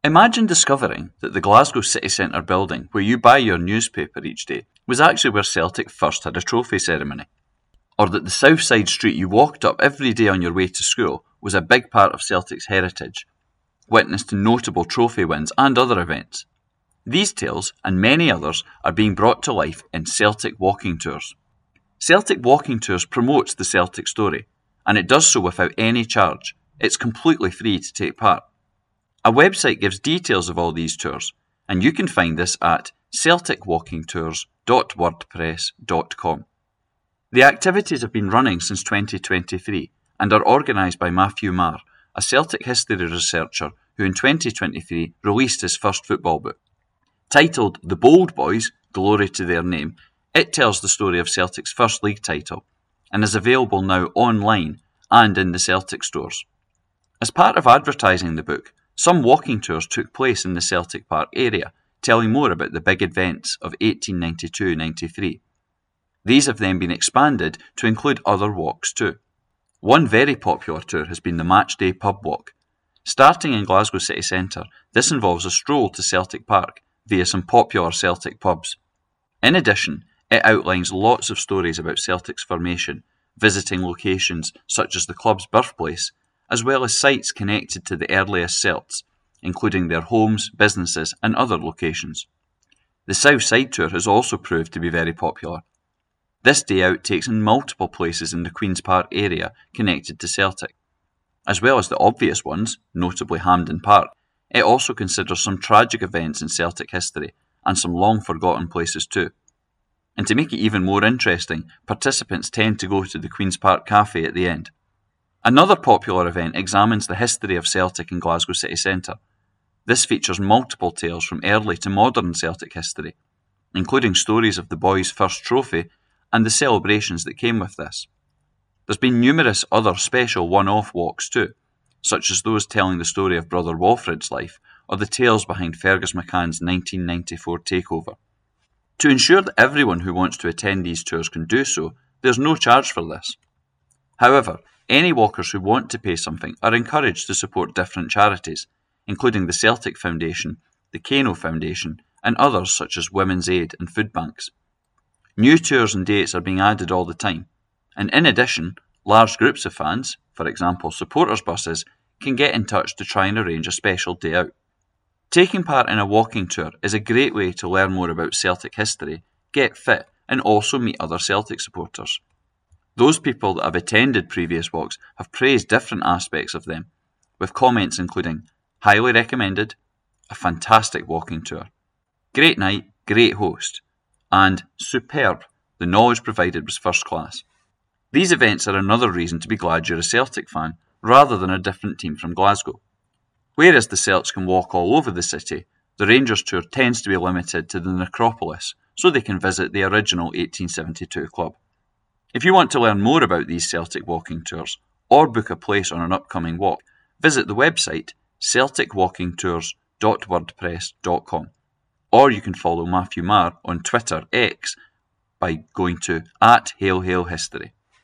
Imagine discovering that the Glasgow city centre building where you buy your newspaper each day was actually where Celtic first had a trophy ceremony. Or that the south side street you walked up every day on your way to school was a big part of Celtic's heritage, witness to notable trophy wins and other events. These tales, and many others, are being brought to life in Celtic Walking Tours. Celtic Walking Tours promotes the Celtic story, and it does so without any charge. It's completely free to take part. A website gives details of all these tours, and you can find this at celticwalkingtours.wordpress.com. The activities have been running since 2023 and are organised by Matthew Marr, a Celtic history researcher who in 2023 released his first football book. Titled The Bold Boys, Glory to Their Name, it tells the story of Celtic's first league title and is available now online and in the Celtic stores. As part of advertising the book, some walking tours took place in the Celtic Park area, telling more about the big events of 1892-93. These have then been expanded to include other walks too. One very popular tour has been the Matchday Pub Walk. Starting in Glasgow city centre, this involves a stroll to Celtic Park via some popular Celtic pubs. In addition, it outlines lots of stories about Celtic's formation, visiting locations such as the club's birthplace, as well as sites connected to the earliest Celts, including their homes, businesses and other locations. The South Side Tour has also proved to be very popular. This day out takes in multiple places in the Queen's Park area connected to Celtic. As well as the obvious ones, notably Hampden Park, it also considers some tragic events in Celtic history and some long-forgotten places too. And to make it even more interesting, participants tend to go to the Queen's Park Cafe at the end. Another popular event examines the history of Celtic in Glasgow city centre. This features multiple tales from early to modern Celtic history, including stories of the boys' first trophy and the celebrations that came with this. There's been numerous other special one-off walks too, such as those telling the story of Brother Walfrid's life or the tales behind Fergus McCann's 1994 takeover. To ensure that everyone who wants to attend these tours can do so, there's no charge for this. However, any walkers who want to pay something are encouraged to support different charities, including the Celtic Foundation, the Kano Foundation, and others such as Women's Aid and food banks. New tours and dates are being added all the time, and in addition, large groups of fans, for example supporters buses, can get in touch to try and arrange a special day out. Taking part in a walking tour is a great way to learn more about Celtic history, get fit, and also meet other Celtic supporters. Those people that have attended previous walks have praised different aspects of them, with comments including highly recommended, a fantastic walking tour, great night, great host, and superb, the knowledge provided was first class. These events are another reason to be glad you're a Celtic fan, rather than a different team from Glasgow. Whereas the Celts can walk all over the city, the Rangers tour tends to be limited to the necropolis, so they can visit the original 1872 club. If you want to learn more about these Celtic walking tours, or book a place on an upcoming walk, visit the website celticwalkingtours.wordpress.com, or you can follow Matthew Marr on Twitter X by going to @HailHailHistory.